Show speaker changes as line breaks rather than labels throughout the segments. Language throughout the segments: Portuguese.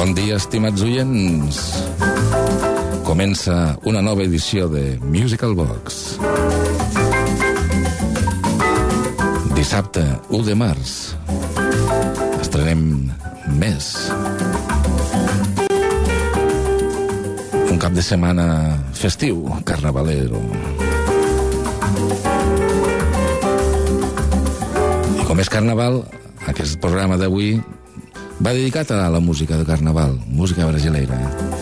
Bon dia, estimats oients. Comença una nova edició de Musical Box. Dissabte, 1 de març. Estrenem mes. Un cap de setmana festiu, carnavalero. I com és carnaval, aquest programa d'avui va dedicat a la música de carnaval, música brasileira.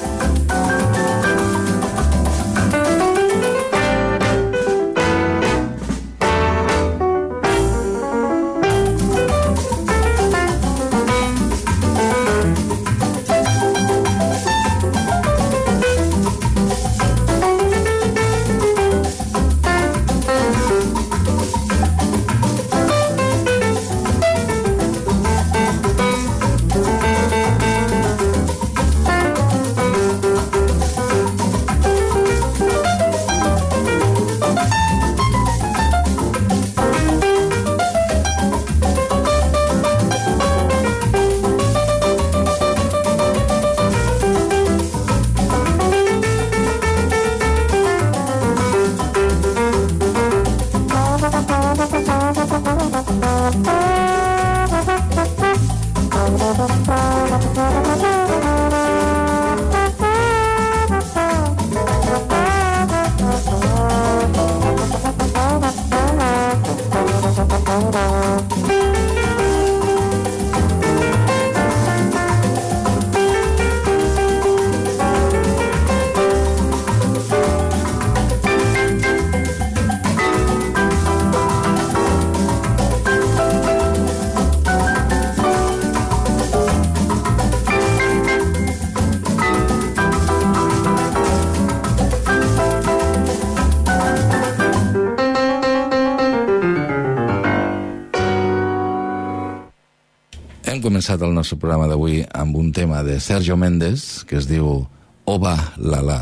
Hem començat el nostre programa d'avui amb un tema de Sergio Méndez que es diu Oba Lala.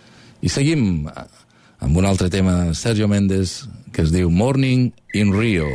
I seguim amb un altre tema de Sergio Méndez que es diu Morning in Rio.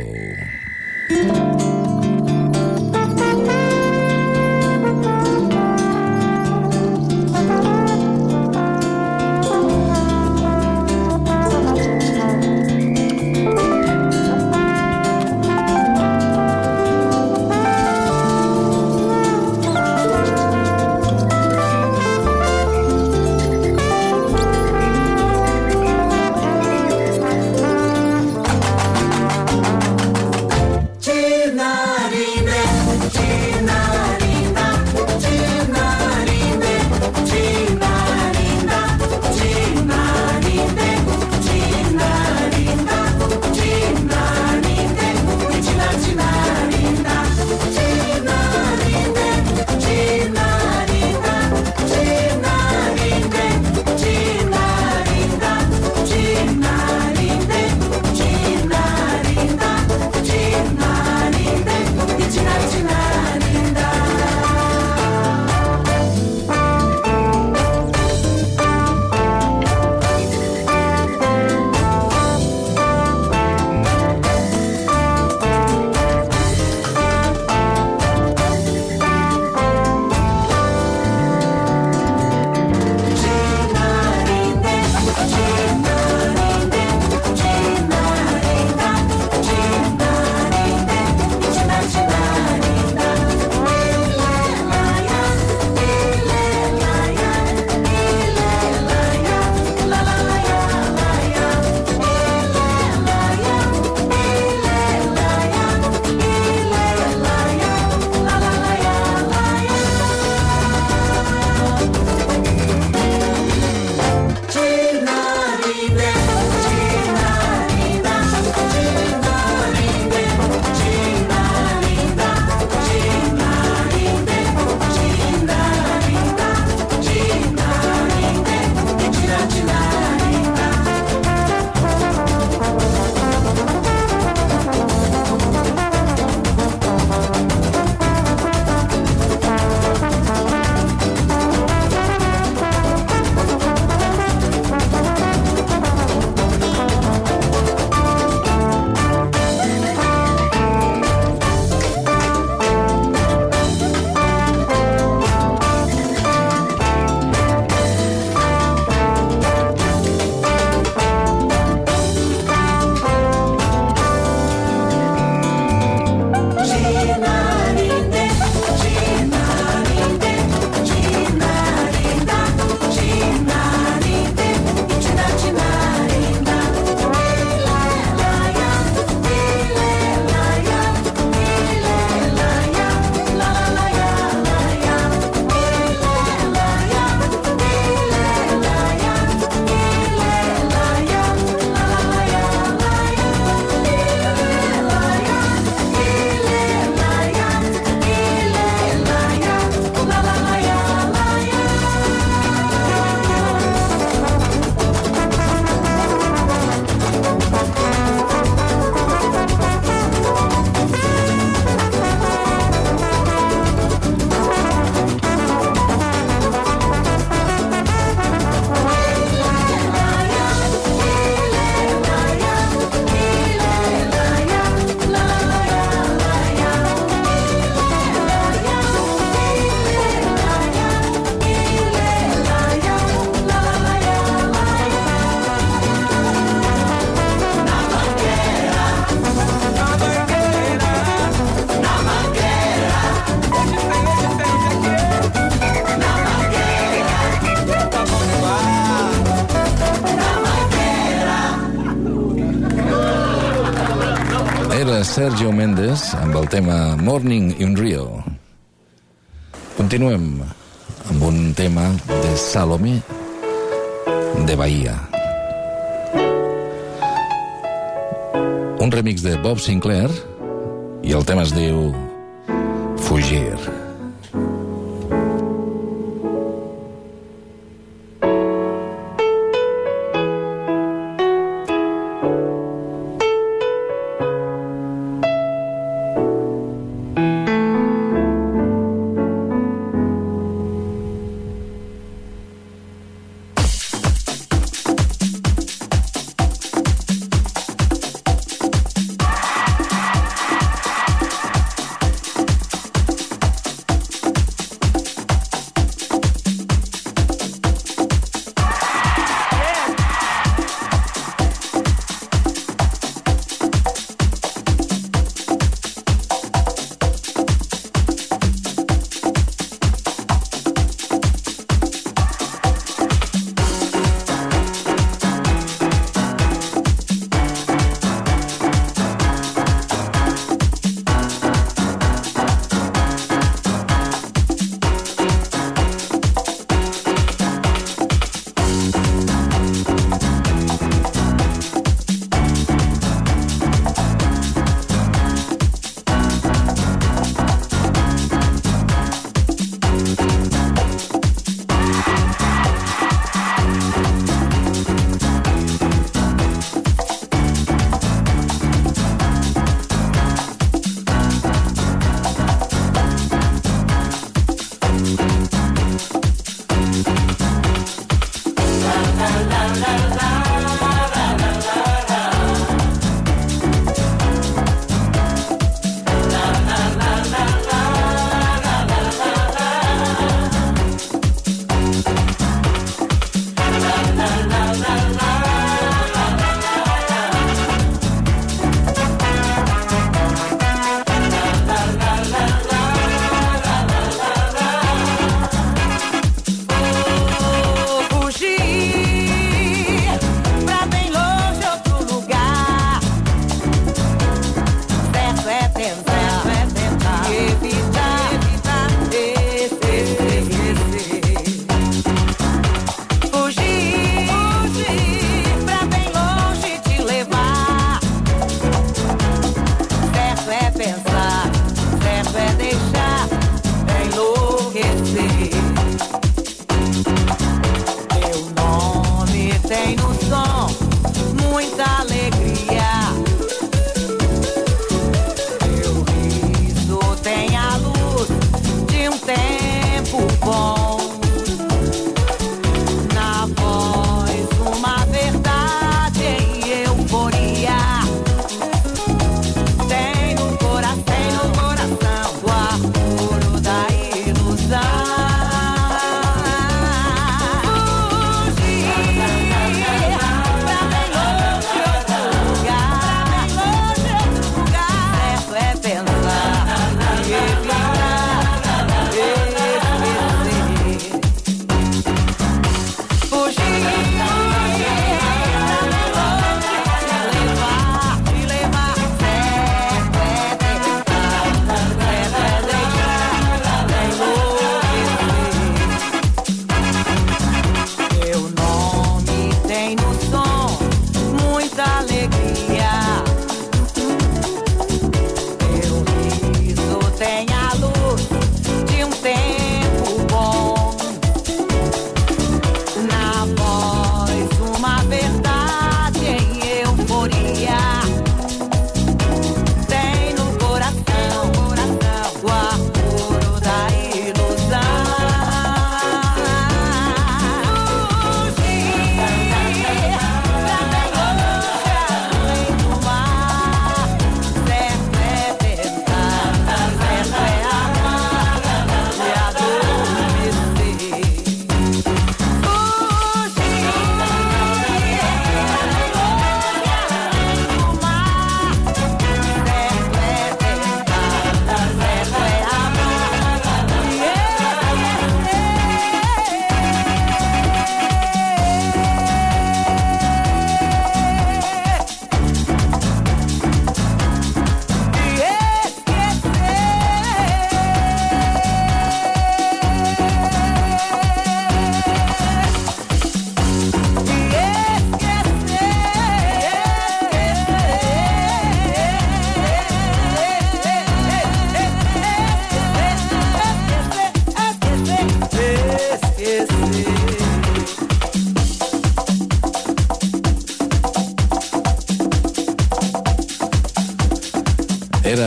Tonight
Sergio Méndez amb el tema Morning in Rio. Continuem amb un tema de Salomé de Bahia. Un remix de Bob Sinclair i el tema es diu Fugir.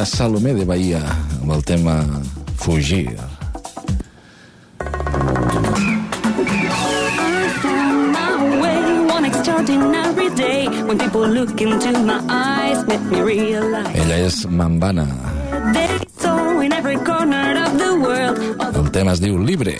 era Salomé de Bahia amb el tema Fugir. Ella és Mambana. El tema es diu Libre.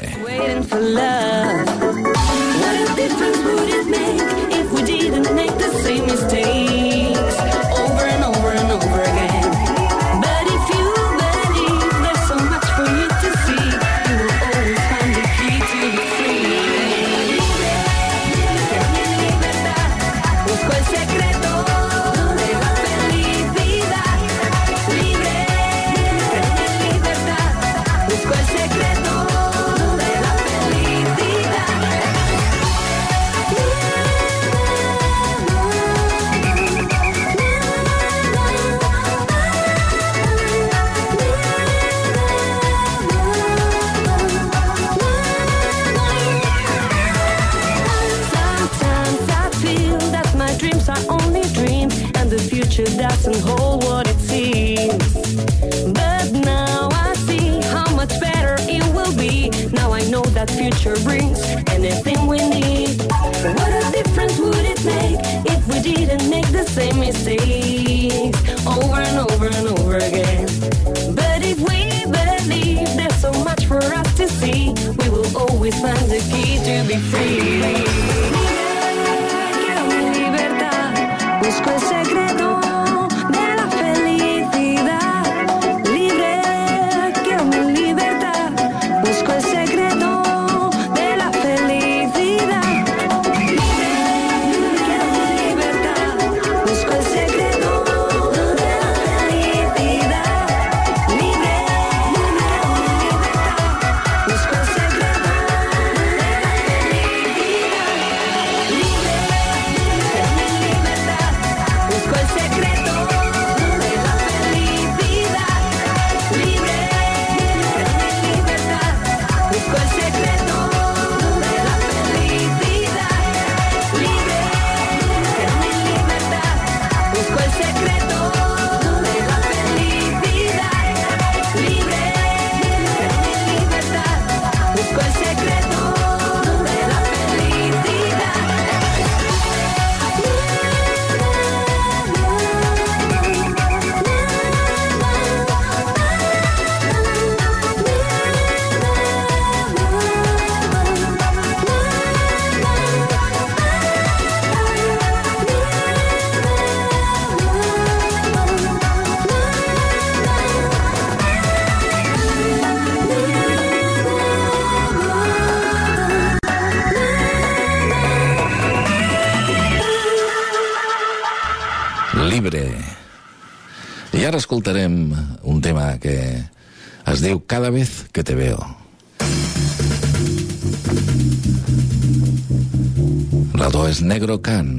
Doesn't hold what it seems, but now I see how much better it will be. Now I know that future brings anything we need. What a difference would it make if we didn't make the same mistakes over and over and over again? But if we believe there's so much for us to see, we will always find the key to be free. Quiero mi libertad, busco el secreto.
I ara escoltarem un tema que es diu Cada vez que te veo. La do és Negro Can.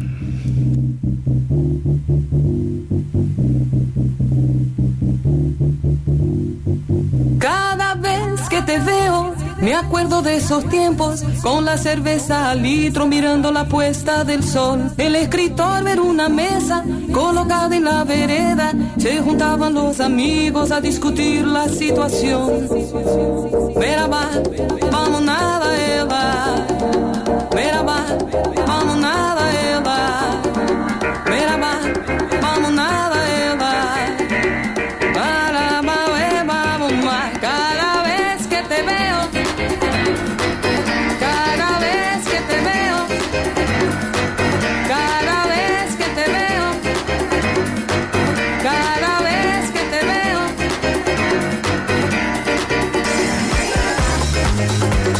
Cada vez que te veo me acuerdo de esos tiempos, con la cerveza al litro mirando la puesta del sol. El escritor ver una mesa colocada en la vereda, se juntaban los amigos a discutir la situación. Merhaba, vamos nada Eva. Merhaba, vamos nada Eva. Merhaba, vamos nada Eva. Para vamos más. Cada vez que te veo, cada vez que te veo, cada vez que te veo, cada vez que te veo.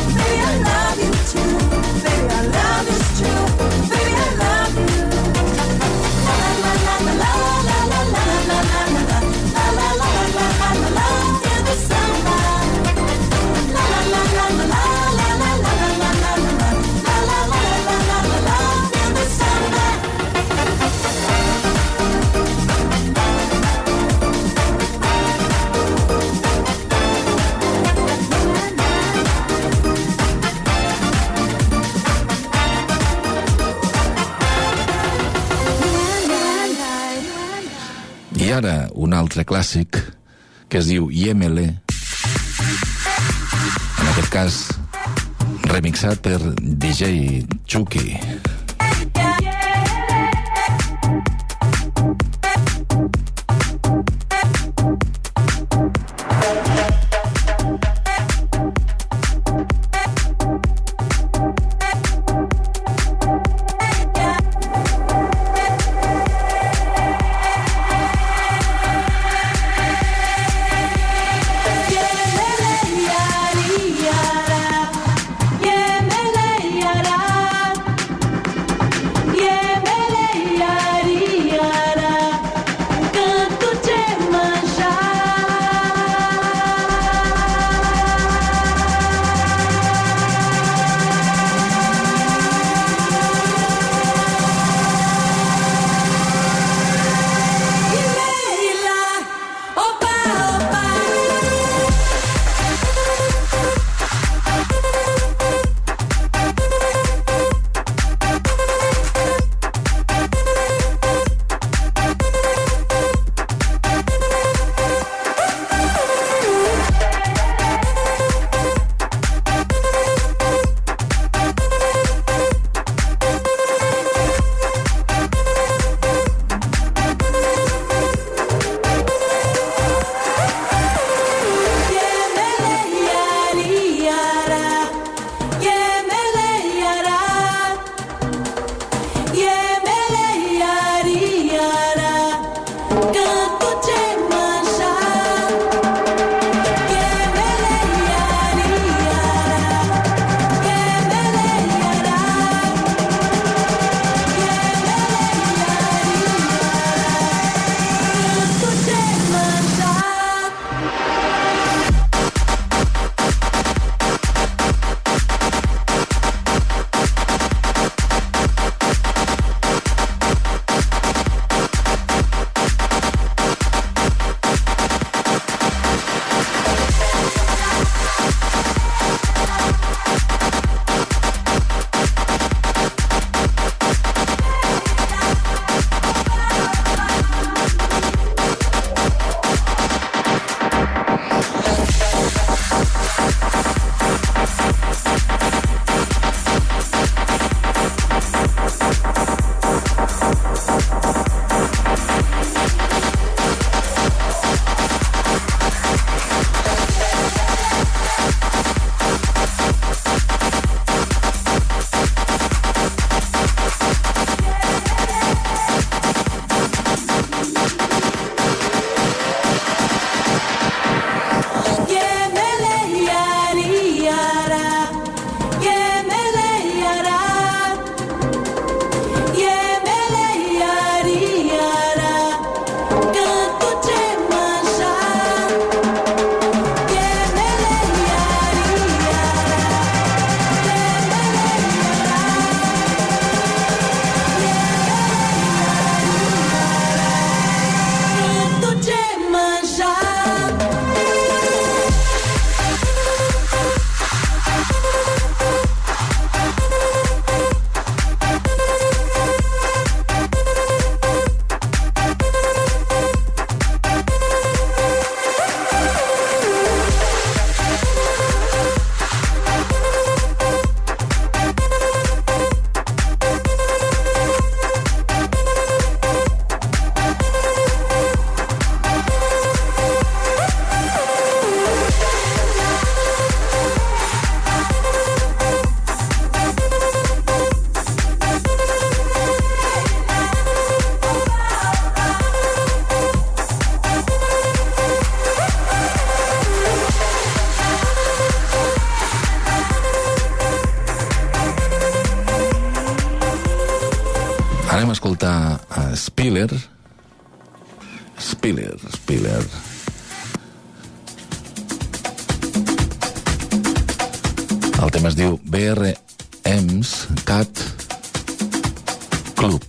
ara un altre clàssic que es diu Yémele, en aquest cas remixat per DJ Chucky. Anem a escoltar a Spiller. Spiller. El tema es diu BRM's Cat Club.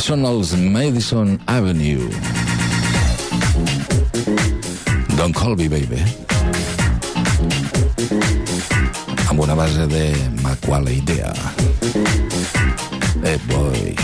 Són els Madison Avenue. Don't Call Me Baby. Amb una base de Ma quale idea. Boy.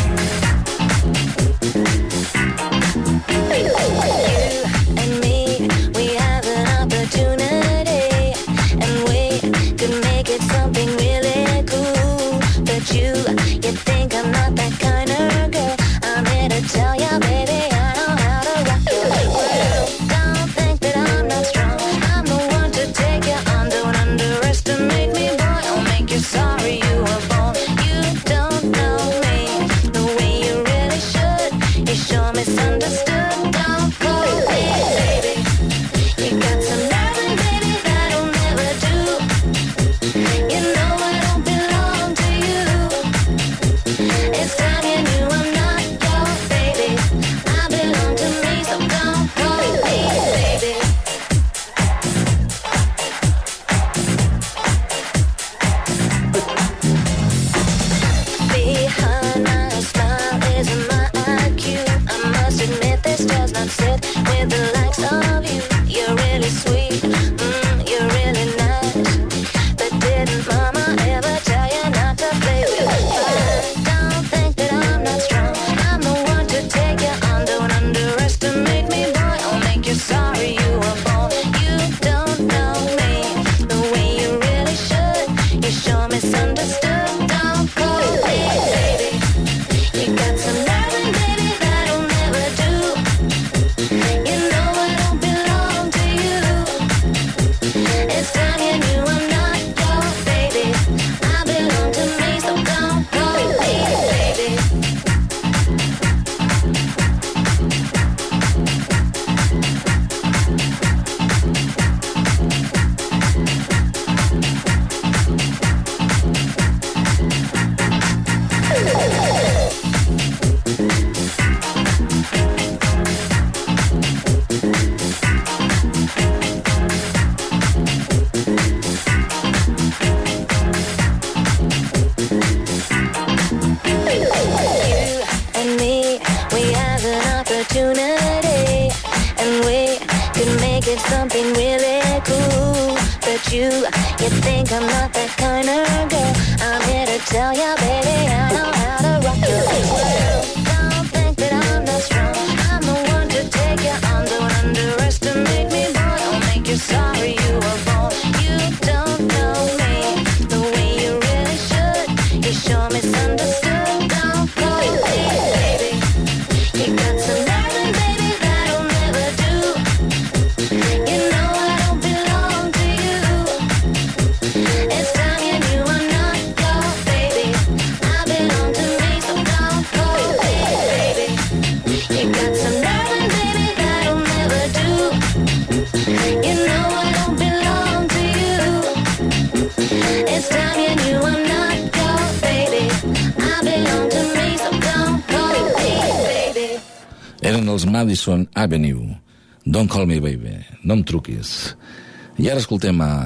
Madison Avenue. Don't Call Me Baby. No em truquis. I ara escoltem a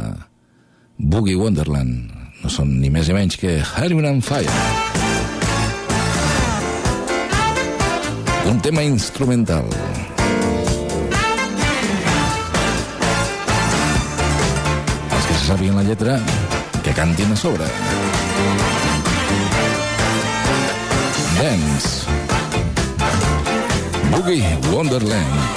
Boogie Wonderland. No són ni més ni menys que Heroin and Fire. Un tema instrumental. Els que se sàpiguen la lletra, que cantin a sobre. Dance. Boogie Wonderland.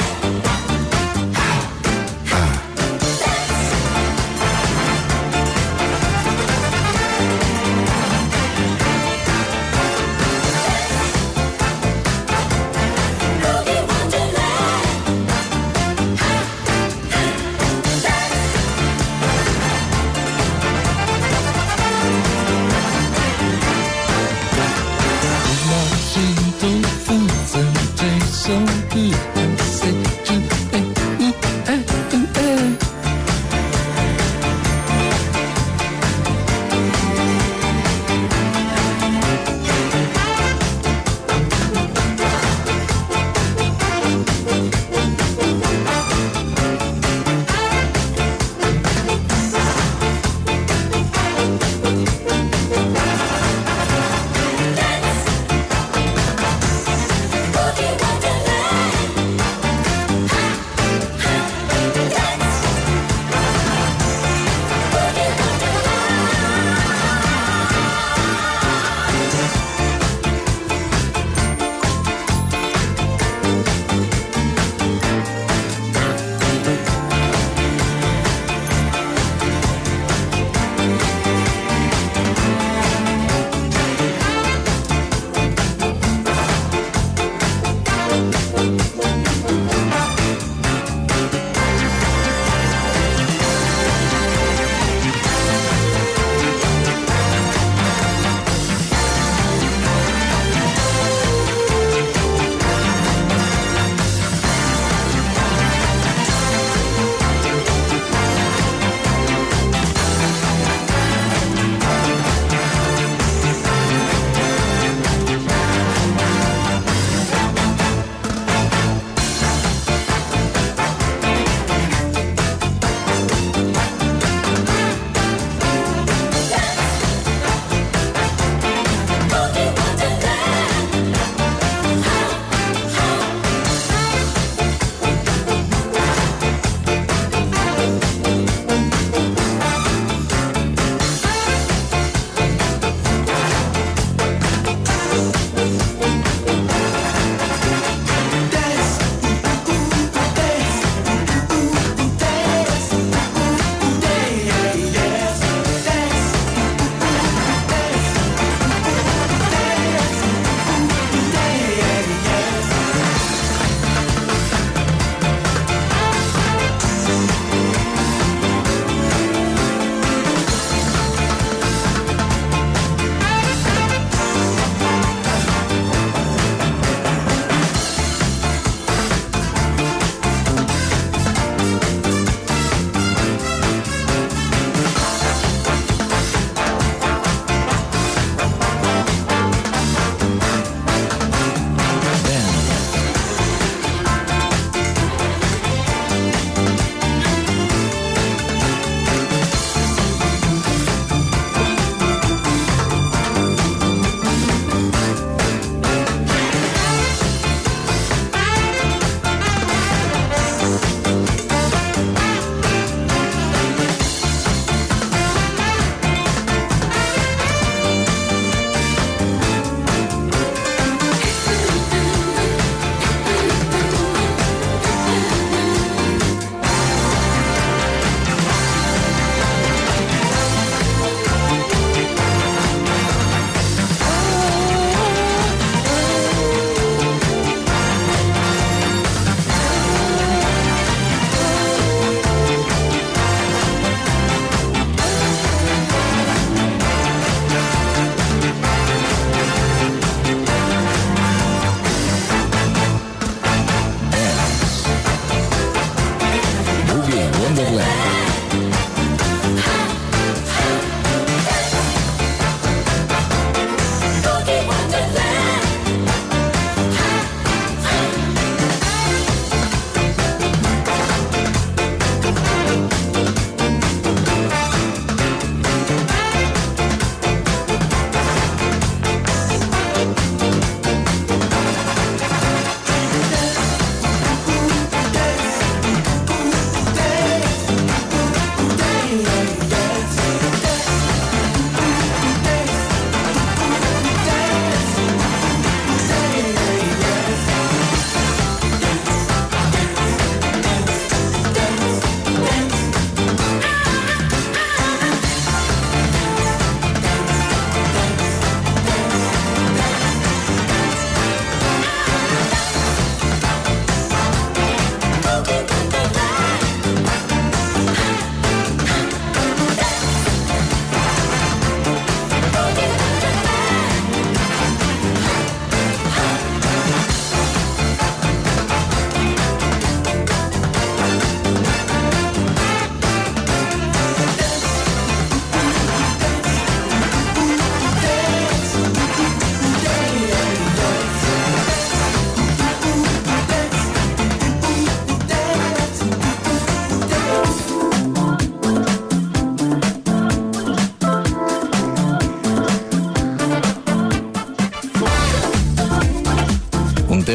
So good and say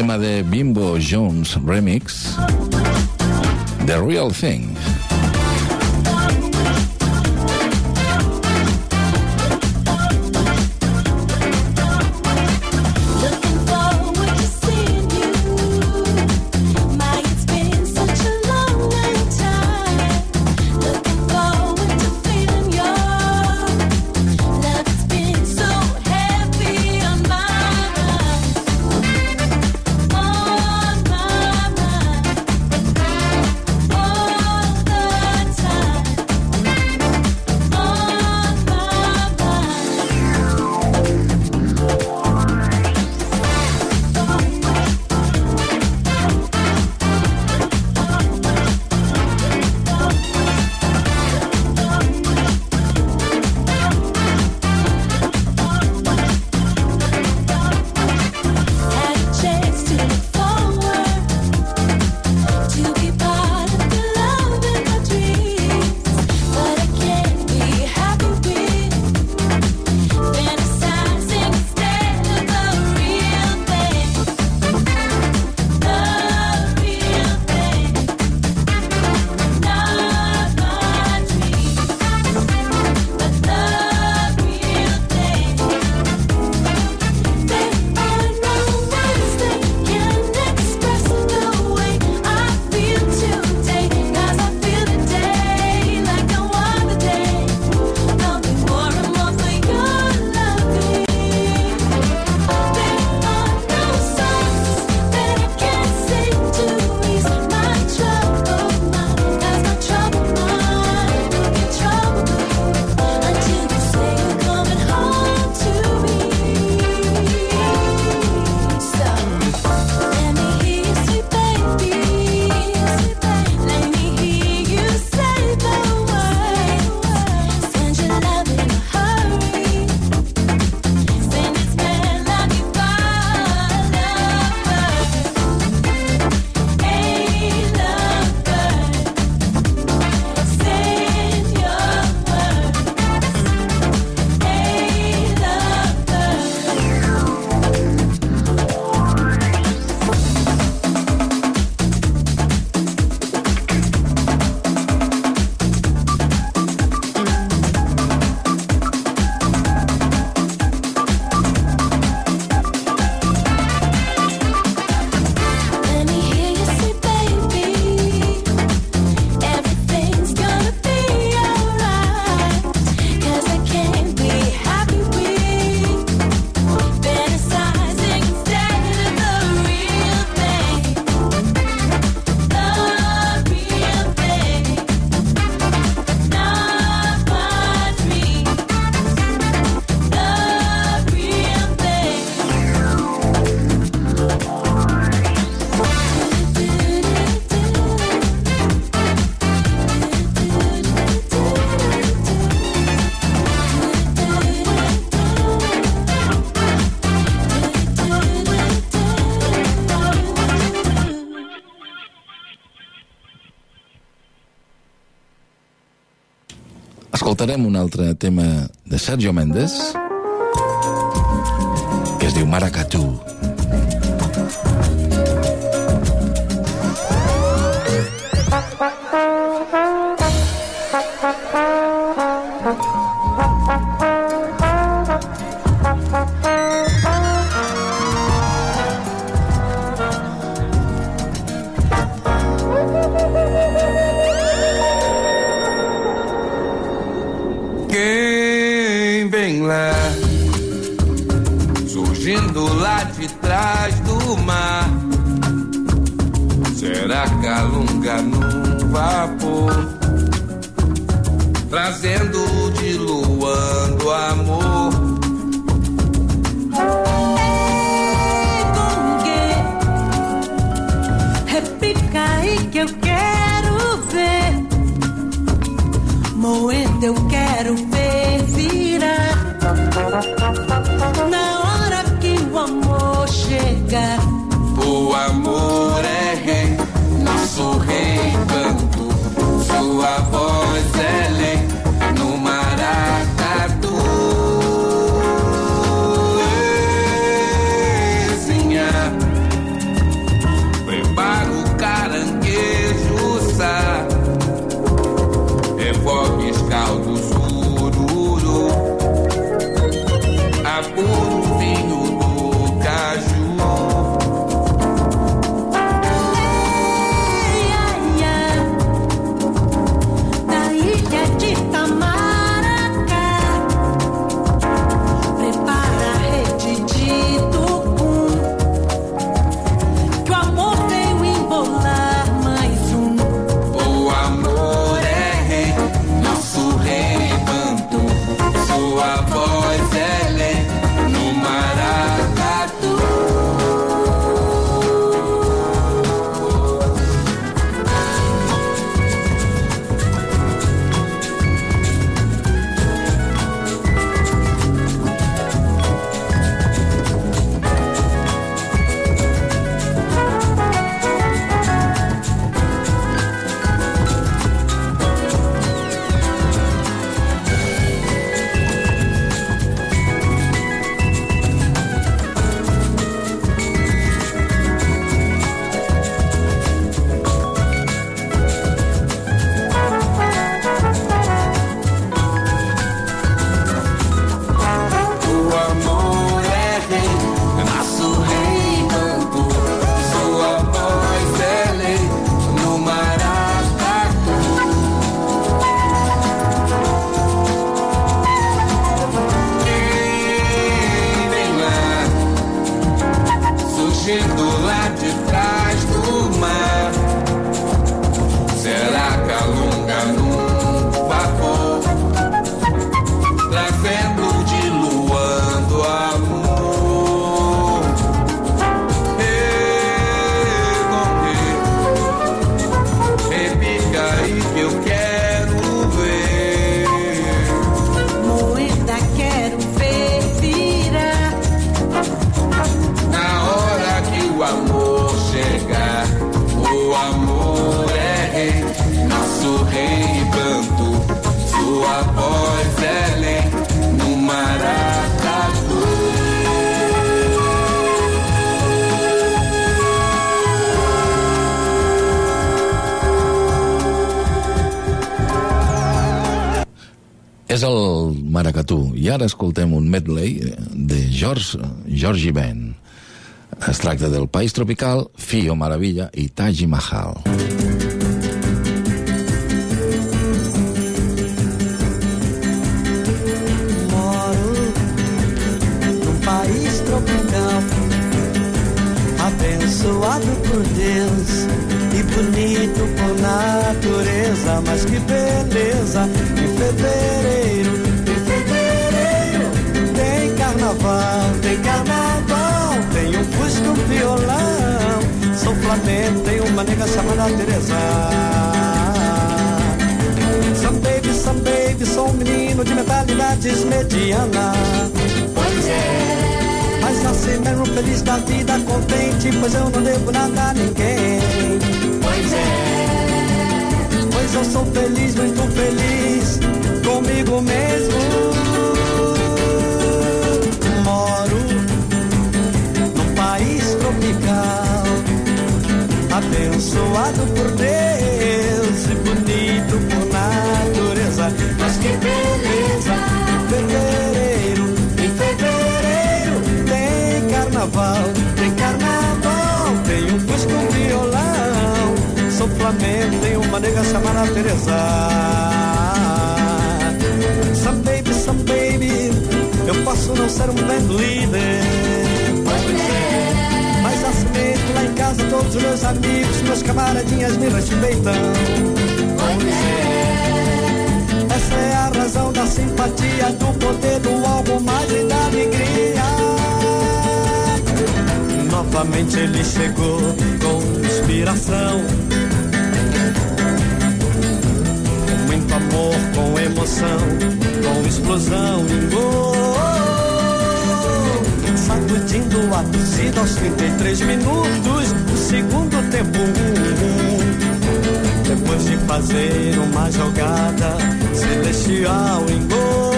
tema de Bimbo Jones Remix, The Real Thing. Escoltarem un altre tema de Sergio Méndez que es diu Maracatú.
Quem vem lá, surgindo lá de trás do mar, será Calunga no vapor, trazendo, diluando amor.
Repica aí que eu quero ver, moendo eu quero ver virar. Na hora que o amor chegar,
o amor é rei, nosso rei canto, sua voz é lei no maracatu. puro vinho do caju.
Da ilha de Itamaracá, prepara a rede de tupum, que o amor veio embolar mais um.
O amor é rei, nosso rei Bantu. Sua voz é lei no maracatu. O amor é rei, nosso rei Bantu. Sua voz é lei no maracatu. Quem vem lá, surgindo lá de trás do mar? Será Calunga num vapor, trazendo diluando amor? Repica aí que eu quero ver.
Moeda quero ver virar,
Na hora que o amor chegar, o amor é rei, nosso rei Bantu. Sua voz é lei no maracatu.
És el maracatú. I ara escoltem un medley de Georgie Ben. Es tracta del País Tropical, Fio Maravilla i Taj Mahal.
Moro num país tropical, abençoado por Deus e bonito por natureza. Mas que beleza! Em fevereiro tem carnaval, tem um fusco, um violão. Sou flamengo, tem uma nega chamada Teresa. Some baby, sou um menino de mentalidades mediana.
pois é.
Mas nasci mesmo feliz da vida, contente, pois eu não devo nada a ninguém.
Pois é.
Pois eu sou feliz, muito feliz, comigo mesmo. Moro num país tropical, abençoado por Deus e bonito por natureza. Mas que beleza! Em fevereiro tem carnaval, tem um fusco, um violão. Sou flamengo, tem uma nega chamada Teresa. Some baby, eu posso não ser um band leader, mas assim mesmo lá em casa todos os meus amigos, meus camaradinhas me respeitam. Essa é a razão da simpatia, do poder, do algo mais e da alegria. Novamente ele chegou com inspiração, com muito amor, com emoção, com explosão e gol. Sacudindo a torcida aos 33 minutos do segundo tempo. Depois de fazer uma jogada celestial em gol,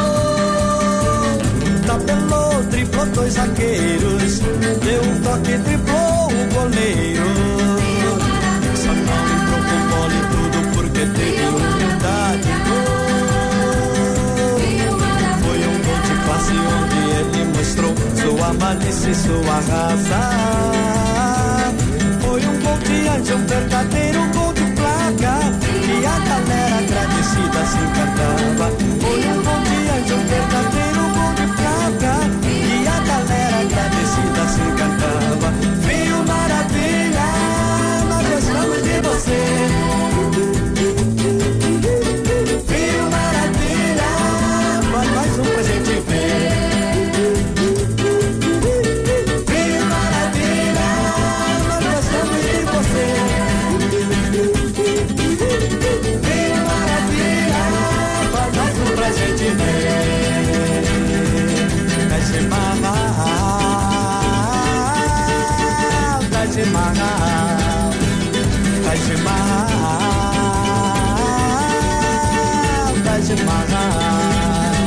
tabelou, driblou dois zagueiros, deu um toque, driblou o goleiro. Só não entrou com bola e tudo porque teve humildade. Gol. Foi um gol de classe onde ele sua malícia e sua raça. Foi um gol diante, um verdadeiro gol de placa, e a galera agradecida se encantava. Foi um gol diante, um verdadeiro gol de placa, e a galera agradecida se encantava. Veio maravilha, nós gostamos de você. Veio maravilha, faz mais um pra gente ver. Veio maravilha, nós gostamos de você. Veio maravilha, faz mais um pra gente ver. Taj Mahal, Taj Mahal, Taj Mahal, Taj Mahal.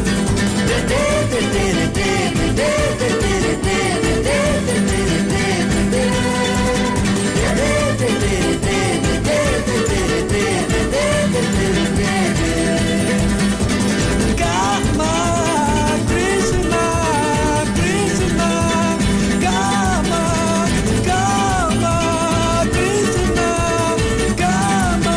Karma, Krishna, Krishna, Karma, Karma, Krishna, Karma.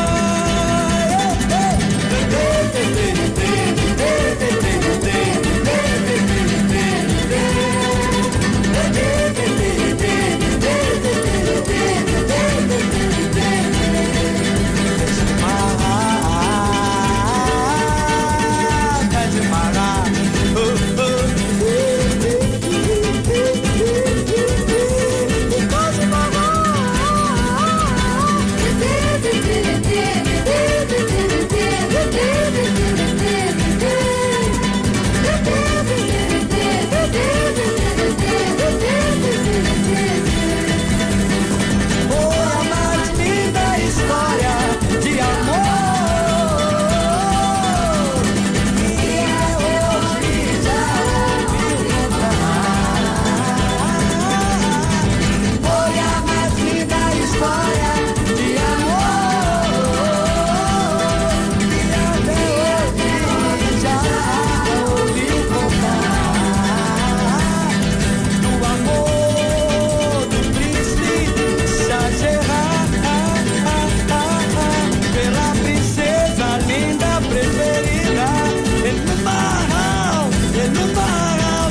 Taj Mahal, foi a mais linda história de amor que hoje já ouviu contar. Foi a mais linda história de amor que até hoje já ouviu contar. Do amor do príncipe Shahjahan pela princesa linda preferida. No Mahal, no Mahal,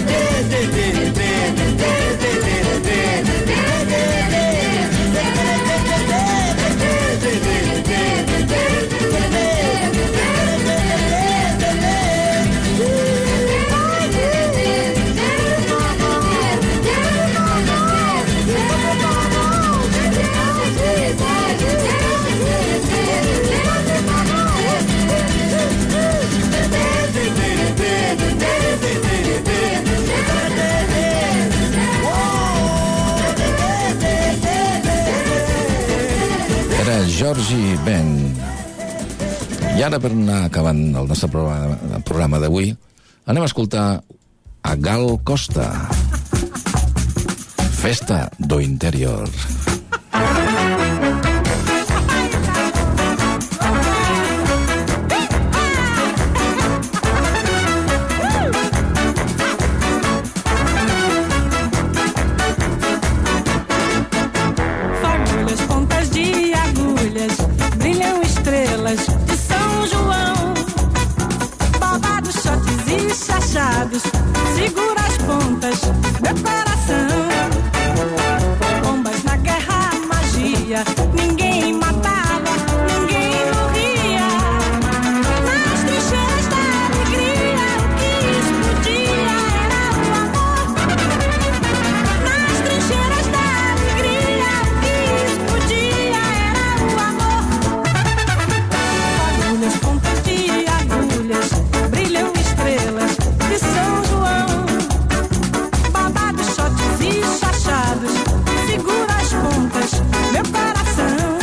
Era Georgie Ben. I ara, per anar acabant el nostre programa d'avui, anem a escoltar a Gal Costa. Festa do Interior.
Famílias, pontas de agulhas, brilham estrelas de São João. Babados, shots e chachados, segura as pontas, meu coração. Bombas na guerra, magia, ninguém matava, ninguém morria. Nas trincheiras da alegria, o que explodia era o amor. Nas trincheiras da alegria, o que explodia era o amor. Agulhas, pontas de agulhas, brilham estrelas de São João. Babados, shots e chachados, segura as pontas, meu coração.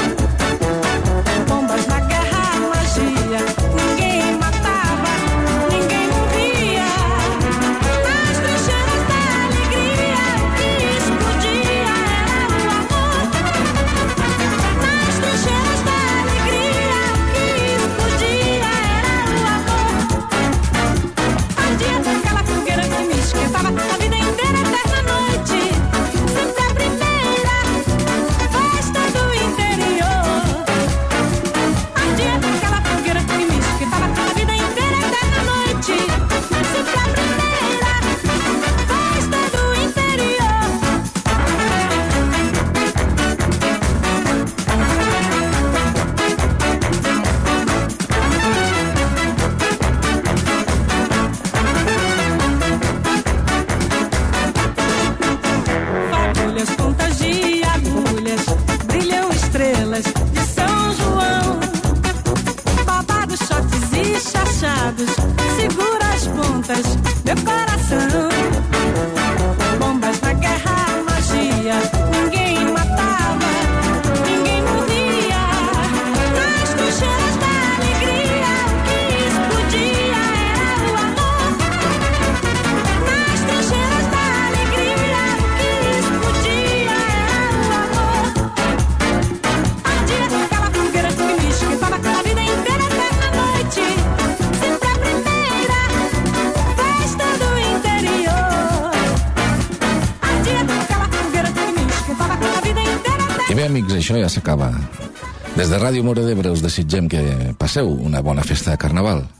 meu coração. Bombas na guerra, magia, ninguém matava, ninguém morria. Nas trincheiras da alegria, o que explodia era o amor. Nas trincheiras da alegria, o que explodia era o amor. Ardia aquela fogueira de feliz que tava a vida inteira até a noite. Sempre a primeira festa do interior. Ardia aquela fogueira de feliz que tava a vida inteira até.
I bé, amics, això ja s'acaba. Des de Ràdio Móra d'Ebre us desitgem que passeu una bona festa de Carnaval.